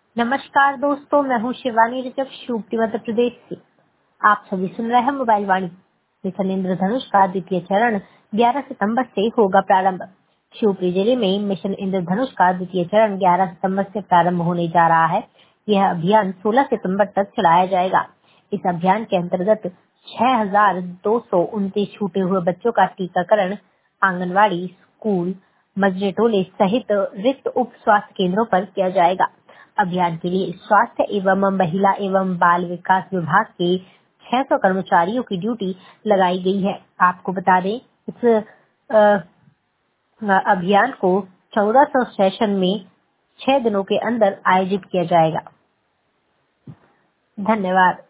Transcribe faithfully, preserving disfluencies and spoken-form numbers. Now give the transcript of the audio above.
नमस्कार दोस्तों, मैं हूँ शिवानी रजक, शिवपुरी मध्य प्रदेश से। आप सभी सुन रहे हैं मोबाइल वाणी। मिशन इंद्रधनुष का द्वितीय चरण ग्यारह सितंबर से होगा प्रारंभ। शिवपुरी जिले में मिशन इंद्रधनुष का द्वितीय चरण ग्यारह सितंबर से प्रारंभ होने जा रहा है। यह अभियान सोलह सितंबर तक चलाया जाएगा। इस अभियान के अंतर्गत छह हजार दो सौ उनतीस छूटे हुए बच्चों का टीकाकरण आंगनवाड़ी, स्कूल, मजरे टोले सहित रिक्त उप स्वास्थ्य केंद्रों पर किया जाएगा। अभियान के लिए स्वास्थ्य एवं महिला एवं बाल विकास विभाग के छह सौ कर्मचारियों की ड्यूटी लगाई गई है। आपको बता दें, इस अ, अभियान को चौदह सौ सेशन में छह दिनों के अंदर आयोजित किया जाएगा। धन्यवाद।